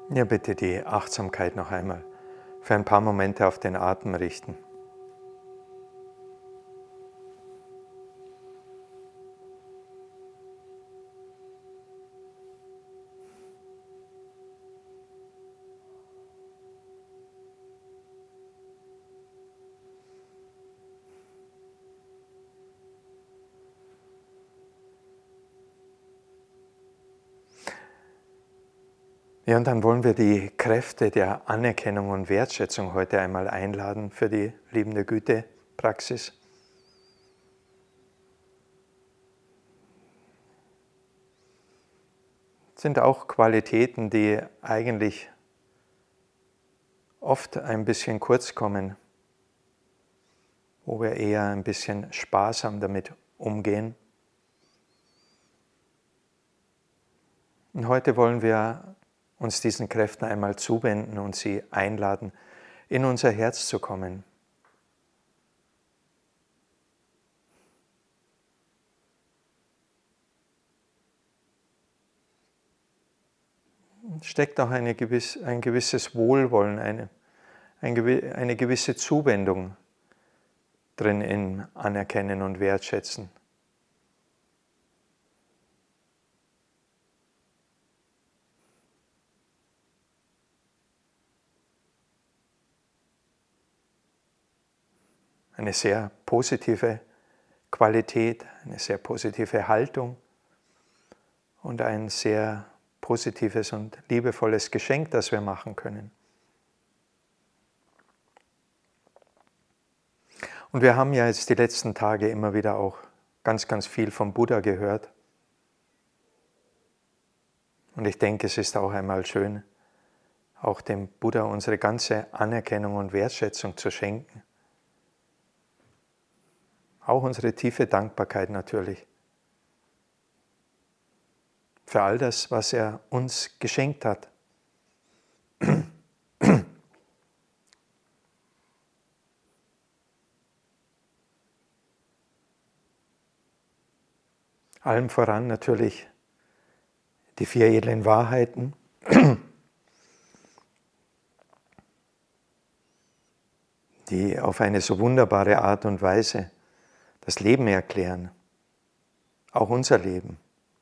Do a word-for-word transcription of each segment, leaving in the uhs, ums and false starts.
Ja, bitte die Achtsamkeit noch einmal für ein paar Momente auf den Atem richten. Ja, und dann wollen wir die Kräfte der Anerkennung und Wertschätzung heute einmal einladen für die liebende Güte-Praxis. Das sind auch Qualitäten, die eigentlich oft ein bisschen kurz kommen, wo wir eher ein bisschen sparsam damit umgehen. Und heute wollen wir uns diesen Kräften einmal zuwenden und sie einladen, in unser Herz zu kommen. Steckt auch eine gewisse, ein gewisses Wohlwollen, eine, eine gewisse Zuwendung drin in Anerkennen und Wertschätzen. Eine sehr positive Qualität, eine sehr positive Haltung und ein sehr positives und liebevolles Geschenk, das wir machen können. Und wir haben ja jetzt die letzten Tage immer wieder auch ganz, ganz viel vom Buddha gehört. Und ich denke, es ist auch einmal schön, auch dem Buddha unsere ganze Anerkennung und Wertschätzung zu schenken. Auch unsere tiefe Dankbarkeit natürlich. Für all das, was er uns geschenkt hat. Allem voran natürlich die vier edlen Wahrheiten, die auf eine so wunderbare Art und Weise das Leben erklären, auch unser Leben.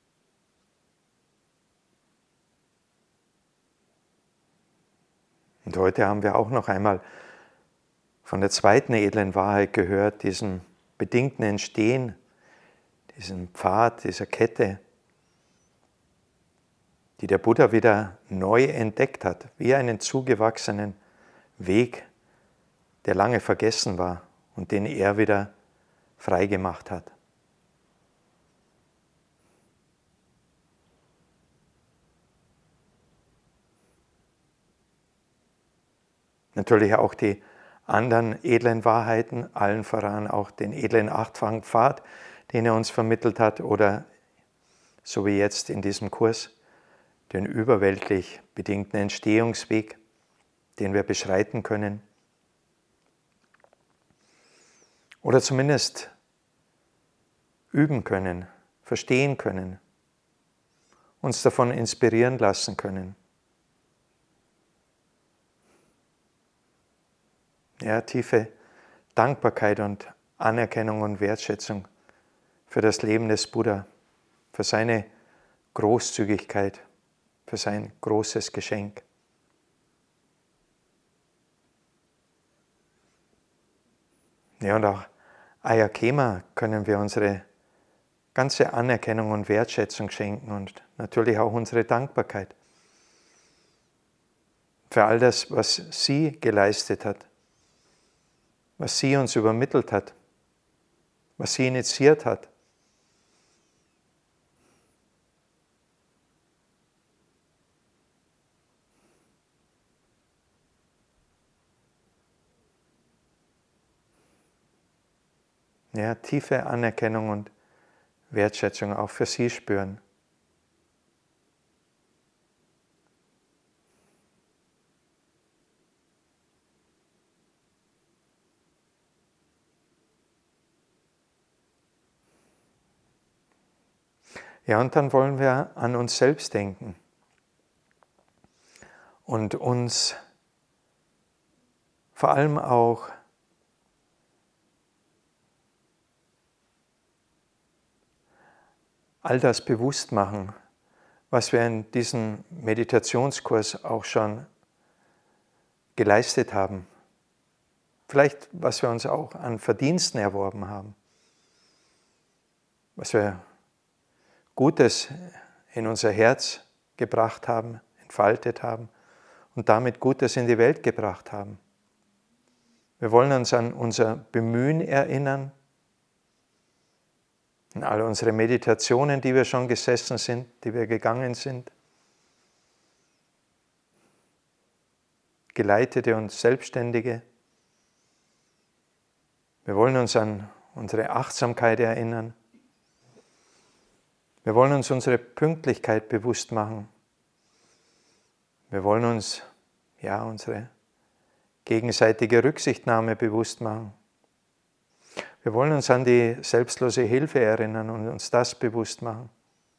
Und heute haben wir auch noch einmal von der zweiten edlen Wahrheit gehört, diesem bedingten Entstehen, diesem Pfad, dieser Kette, die der Buddha wieder neu entdeckt hat, wie einen zugewachsenen Weg, der lange vergessen war und den er wieder frei gemacht hat. Natürlich auch die anderen edlen Wahrheiten, allen voran auch den edlen Achtfangpfad, den er uns vermittelt hat, oder so wie jetzt in diesem Kurs, den überweltlich bedingten Entstehungsweg, den wir beschreiten können. Oder zumindest üben können, verstehen können, uns davon inspirieren lassen können. Ja, tiefe Dankbarkeit und Anerkennung und Wertschätzung für das Leben des Buddha, für seine Großzügigkeit, für sein großes Geschenk. Ja, und auch Ayakema können wir unsere ganze Anerkennung und Wertschätzung schenken und natürlich auch unsere Dankbarkeit für all das, was sie geleistet hat, was sie uns übermittelt hat, was sie initiiert hat. Ja, tiefe Anerkennung und Wertschätzung auch für sie spüren. Ja, und dann wollen wir an uns selbst denken. und uns vor allem auch all das bewusst machen, was wir in diesem Meditationskurs auch schon geleistet haben. Vielleicht, was wir uns auch an Verdiensten erworben haben. Was wir Gutes in unser Herz gebracht haben, entfaltet haben und damit Gutes in die Welt gebracht haben. Wir wollen uns an unser Bemühen erinnern, an all unsere Meditationen, die wir schon gesessen sind, die wir gegangen sind, Geleitete und Selbstständige. Wir wollen uns an unsere Achtsamkeit erinnern. Wir wollen uns unsere Pünktlichkeit bewusst machen. Wir wollen uns ja, unsere gegenseitige Rücksichtnahme bewusst machen. Wir wollen uns an die selbstlose Hilfe erinnern und uns das bewusst machen.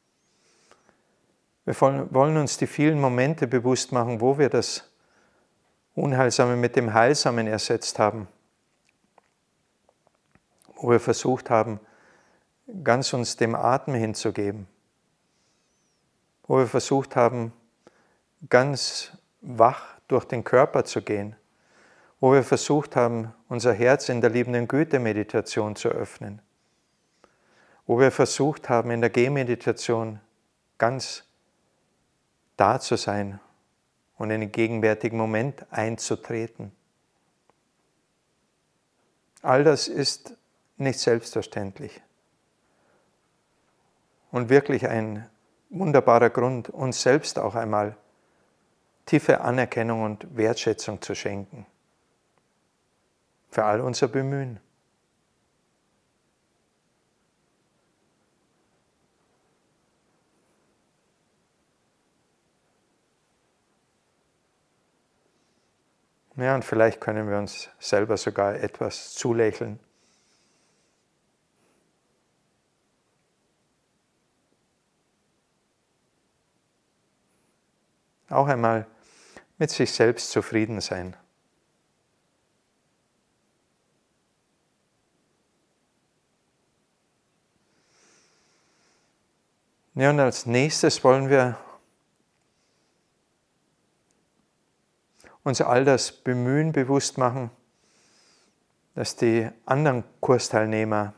Wir wollen uns die vielen Momente bewusst machen, wo wir das Unheilsame mit dem Heilsamen ersetzt haben. Wo wir versucht haben, ganz uns dem Atem hinzugeben. Wo wir versucht haben, ganz wach durch den Körper zu gehen. Wo wir versucht haben, unser Herz in der liebenden Güte-Meditation zu öffnen. Wo wir versucht haben, in der Gehmeditation ganz da zu sein und in den gegenwärtigen Moment einzutreten. All das ist nicht selbstverständlich. Und wirklich ein wunderbarer Grund, uns selbst auch einmal tiefe Anerkennung und Wertschätzung zu schenken. Für all unser Bemühen. Ja, und vielleicht können wir uns selber sogar etwas zulächeln. Auch einmal mit sich selbst zufrieden sein. Ja, und als nächstes wollen wir uns all das Bemühen bewusst machen, das die anderen Kursteilnehmer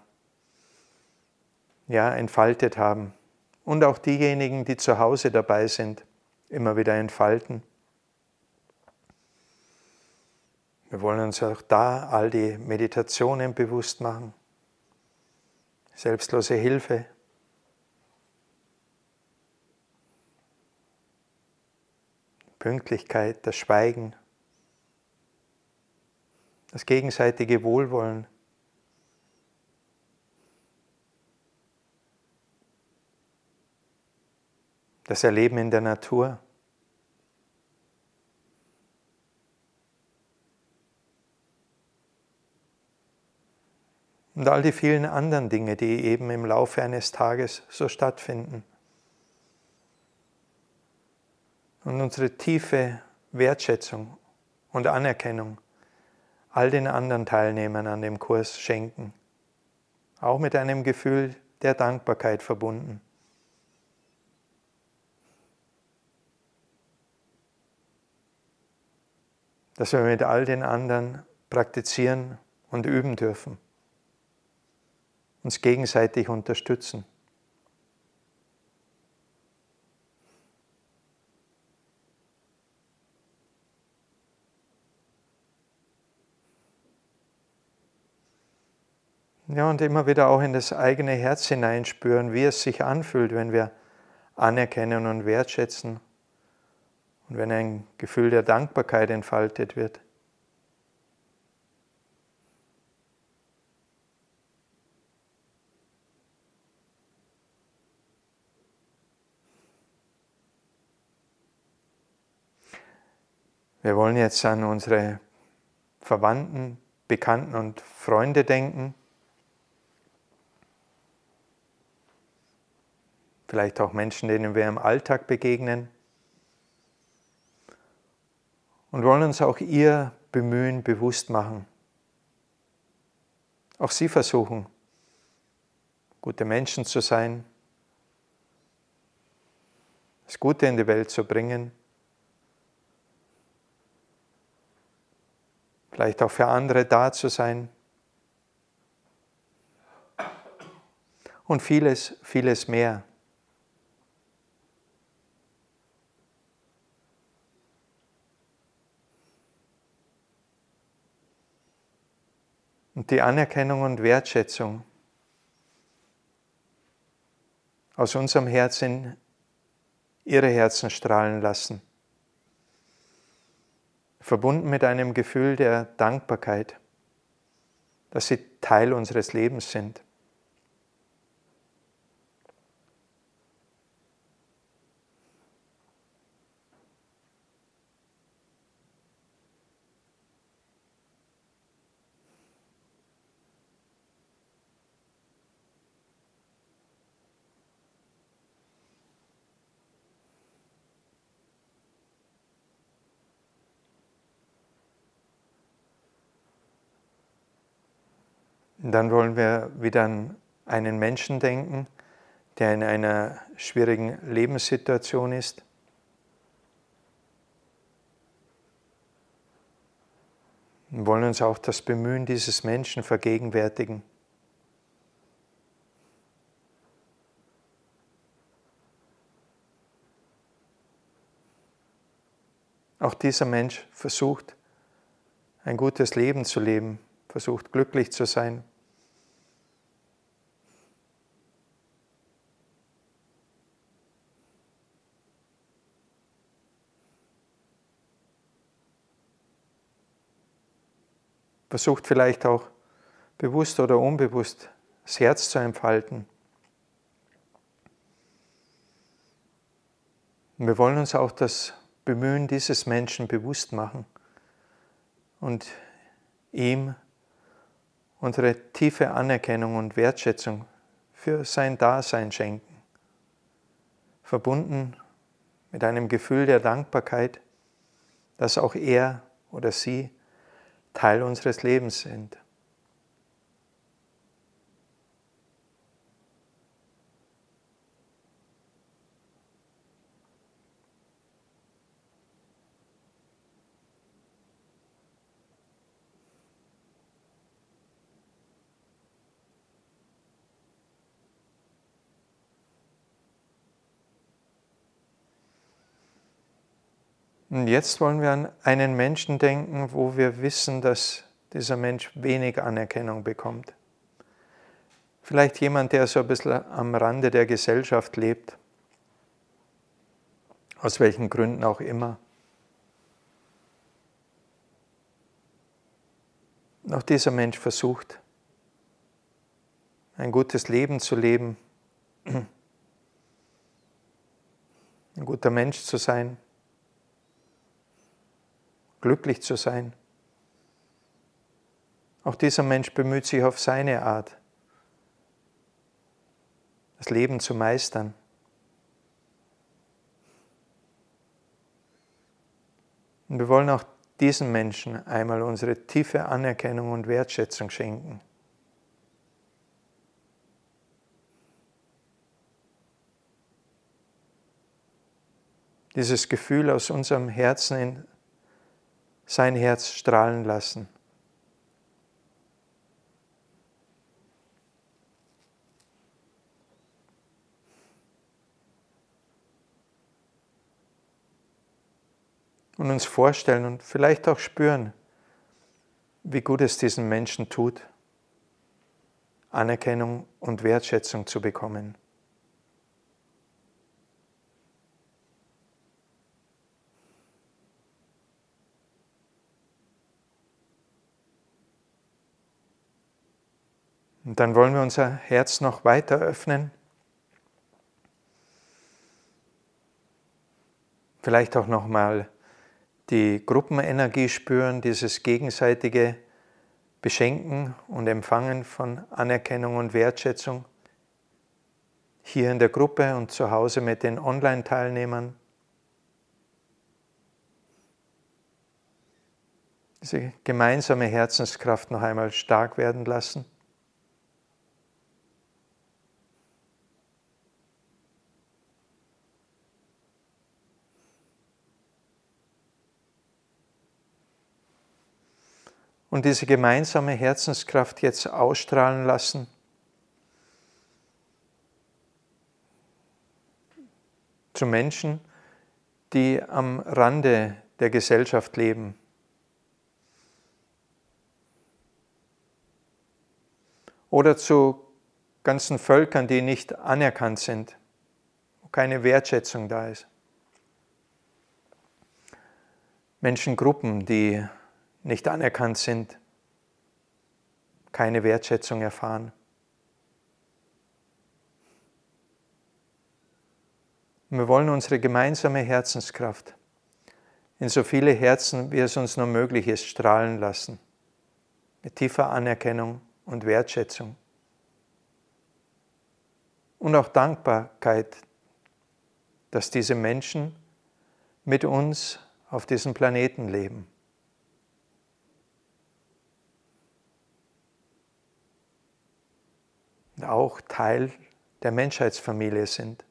ja, entfaltet haben und auch diejenigen, die zu Hause dabei sind, immer wieder entfalten. Wir wollen uns auch da all die Meditationen bewusst machen, selbstlose Hilfe, Pünktlichkeit, das Schweigen, das gegenseitige Wohlwollen. Das Erleben in der Natur. Und all die vielen anderen Dinge, die eben im Laufe eines Tages so stattfinden. Und unsere tiefe Wertschätzung und Anerkennung all den anderen Teilnehmern an dem Kurs schenken. Auch mit einem Gefühl der Dankbarkeit verbunden. Dass wir mit all den anderen praktizieren und üben dürfen. Uns gegenseitig unterstützen. Ja, und immer wieder auch in das eigene Herz hineinspüren, wie es sich anfühlt, wenn wir anerkennen und wertschätzen und wenn ein Gefühl der Dankbarkeit entfaltet wird. Wir wollen jetzt an unsere Verwandten, Bekannten und Freunde denken. Vielleicht auch Menschen, denen wir im Alltag begegnen. und wollen uns auch ihr Bemühen bewusst machen. Auch sie versuchen, gute Menschen zu sein, das Gute in die Welt zu bringen, vielleicht auch für andere da zu sein und vieles, vieles mehr. Und die Anerkennung und Wertschätzung aus unserem Herzen ihre Herzen strahlen lassen. Verbunden mit einem Gefühl der Dankbarkeit, dass sie Teil unseres Lebens sind. Und dann wollen wir wieder an einen Menschen denken, der in einer schwierigen Lebenssituation ist. Wir wollen uns auch das Bemühen dieses Menschen vergegenwärtigen. Auch dieser Mensch versucht, ein gutes Leben zu leben, versucht glücklich zu sein. Versucht vielleicht auch bewusst oder unbewusst das Herz zu entfalten. Und wir wollen uns auch das Bemühen dieses Menschen bewusst machen und ihm unsere tiefe Anerkennung und Wertschätzung für sein Dasein schenken, verbunden mit einem Gefühl der Dankbarkeit, dass auch er oder sie Teil unseres Lebens sind. Und jetzt wollen wir an einen Menschen denken, wo wir wissen, dass dieser Mensch wenig Anerkennung bekommt. Vielleicht jemand, der so ein bisschen am Rande der Gesellschaft lebt, aus welchen Gründen auch immer. Und auch dieser Mensch versucht, ein gutes Leben zu leben, ein guter Mensch zu sein, glücklich zu sein. Auch dieser Mensch bemüht sich auf seine Art, das Leben zu meistern. Und wir wollen auch diesen Menschen einmal unsere tiefe Anerkennung und Wertschätzung schenken. Dieses Gefühl aus unserem Herzen in sein Herz strahlen lassen. Und uns vorstellen und vielleicht auch spüren, wie gut es diesen Menschen tut, Anerkennung und Wertschätzung zu bekommen. Und dann wollen wir unser Herz noch weiter öffnen. Vielleicht auch nochmal die Gruppenenergie spüren, dieses gegenseitige Beschenken und Empfangen von Anerkennung und Wertschätzung. Hier in der Gruppe und zu Hause mit den Online-Teilnehmern. diese gemeinsame Herzenskraft noch einmal stark werden lassen. Und diese gemeinsame Herzenskraft jetzt ausstrahlen lassen zu Menschen, die am Rande der Gesellschaft leben. Oder zu ganzen Völkern, die nicht anerkannt sind, wo keine Wertschätzung da ist. Menschengruppen, die nicht anerkannt sind, keine Wertschätzung erfahren. Und wir wollen unsere gemeinsame Herzenskraft in so viele Herzen, wie es uns nur möglich ist, strahlen lassen. Mit tiefer Anerkennung und Wertschätzung. Und auch Dankbarkeit, dass diese Menschen mit uns auf diesem Planeten leben. Und auch Teil der Menschheitsfamilie sind.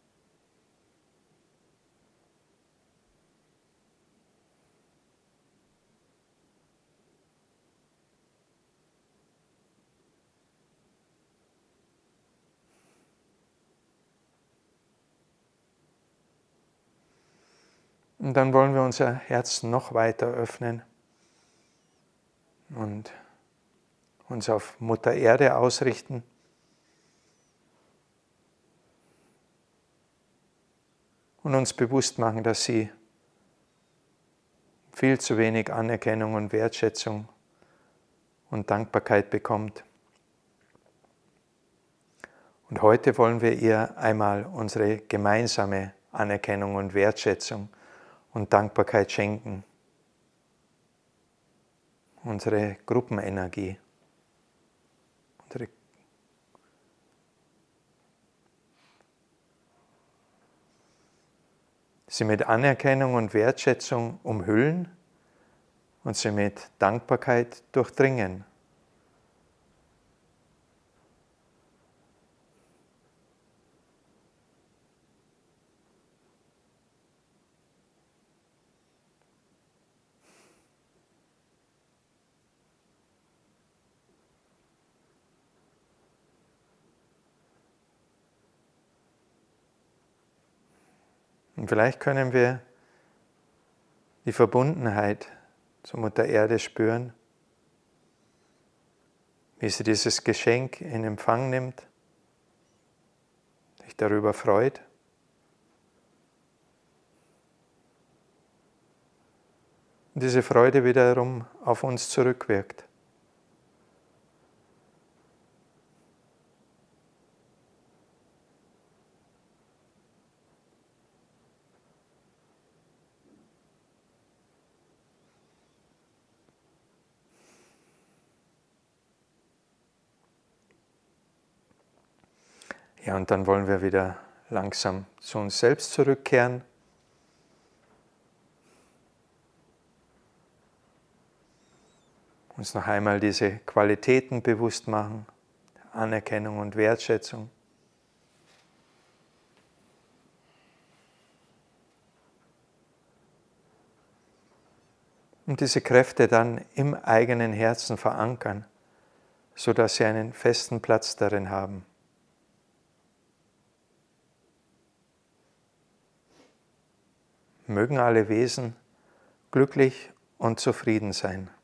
Und dann wollen wir unser Herz noch weiter öffnen und uns auf Mutter Erde ausrichten. Und uns bewusst machen, dass sie viel zu wenig Anerkennung und Wertschätzung und Dankbarkeit bekommt. Und heute wollen wir ihr einmal unsere gemeinsame Anerkennung und Wertschätzung und Dankbarkeit schenken. Unsere Gruppenenergie. Unsere sie mit Anerkennung und Wertschätzung umhüllen und sie mit Dankbarkeit durchdringen. Und vielleicht können wir die Verbundenheit zur Mutter Erde spüren, wie sie dieses Geschenk in Empfang nimmt, sich darüber freut. Und diese Freude wiederum auf uns zurückwirkt. Ja, und dann wollen wir wieder langsam zu uns selbst zurückkehren. Uns noch einmal diese Qualitäten bewusst machen, Anerkennung und Wertschätzung. Und diese Kräfte dann im eigenen Herzen verankern, sodass sie einen festen Platz darin haben. Mögen alle Wesen glücklich und zufrieden sein.